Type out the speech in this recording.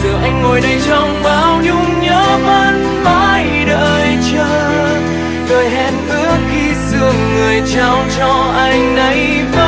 giờ anh ngồi đây trong bao nhung nhớ vẫn mãi đợi chờ. Lời hẹn ước khi xưa người trao cho anh nay